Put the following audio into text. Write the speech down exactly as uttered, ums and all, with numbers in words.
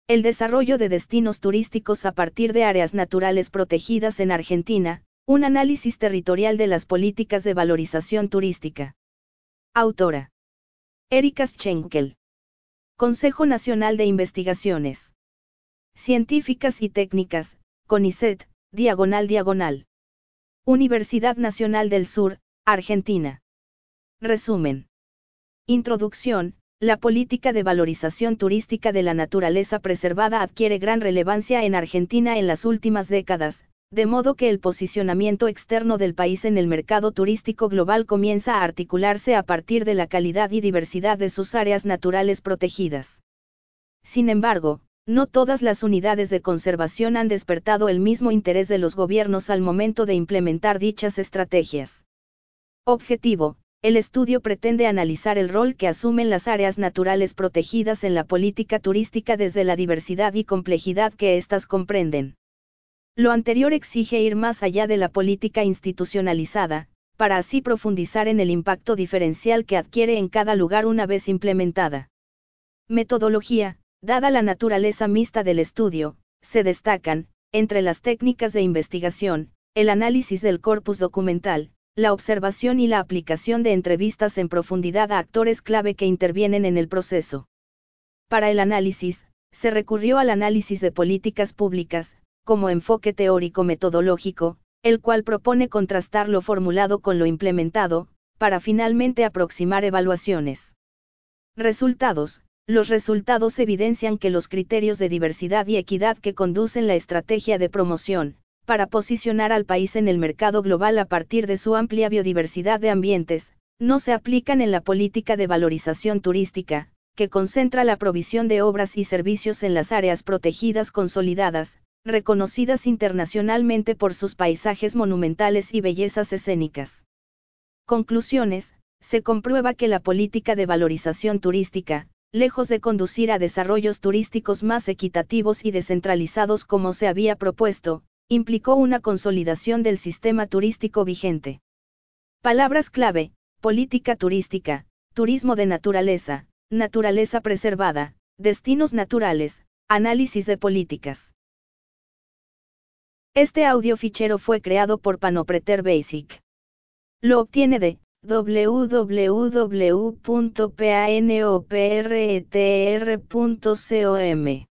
El desarrollo de destinos turísticos a partir de áreas naturales protegidas en Argentina, un análisis territorial de las políticas de valorización turística. Autora: Erika Schenkel. Consejo Nacional de Investigaciones Científicas y Técnicas, CONICET, diagonal diagonal. Universidad Nacional del Sur, Argentina. Resumen. Introducción. La política de valorización turística de la naturaleza preservada adquiere gran relevancia en Argentina en las últimas décadas, de modo que el posicionamiento externo del país en el mercado turístico global comienza a articularse a partir de la calidad y diversidad de sus áreas naturales protegidas. Sin embargo, no todas las unidades de conservación han despertado el mismo interés de los gobiernos al momento de implementar dichas estrategias. Objetivo: el estudio pretende analizar el rol que asumen las áreas naturales protegidas en la política turística desde la diversidad y complejidad que éstas comprenden. Lo anterior exige ir más allá de la política institucionalizada, para así profundizar en el impacto diferencial que adquiere en cada lugar una vez implementada. Metodología: dada la naturaleza mixta del estudio, se destacan, entre las técnicas de investigación, el análisis del corpus documental, la observación y la aplicación de entrevistas en profundidad a actores clave que intervienen en el proceso. Para el análisis, se recurrió al análisis de políticas públicas, como enfoque teórico-metodológico, el cual propone contrastar lo formulado con lo implementado, para finalmente aproximar evaluaciones. Resultados: los resultados evidencian que los criterios de diversidad y equidad que conducen la estrategia de promoción, para posicionar al país en el mercado global a partir de su amplia biodiversidad de ambientes, no se aplican en la política de valorización turística, que concentra la provisión de obras y servicios en las áreas protegidas consolidadas, reconocidas internacionalmente por sus paisajes monumentales y bellezas escénicas. Conclusiones: se comprueba que la política de valorización turística, lejos de conducir a desarrollos turísticos más equitativos y descentralizados como se había propuesto, implicó una consolidación del sistema turístico vigente. Palabras clave: política turística, turismo de naturaleza, naturaleza preservada, destinos naturales, análisis de políticas. Este audio fichero fue creado por Panopreter Basic. Lo obtiene de w w w punto panopreter punto com.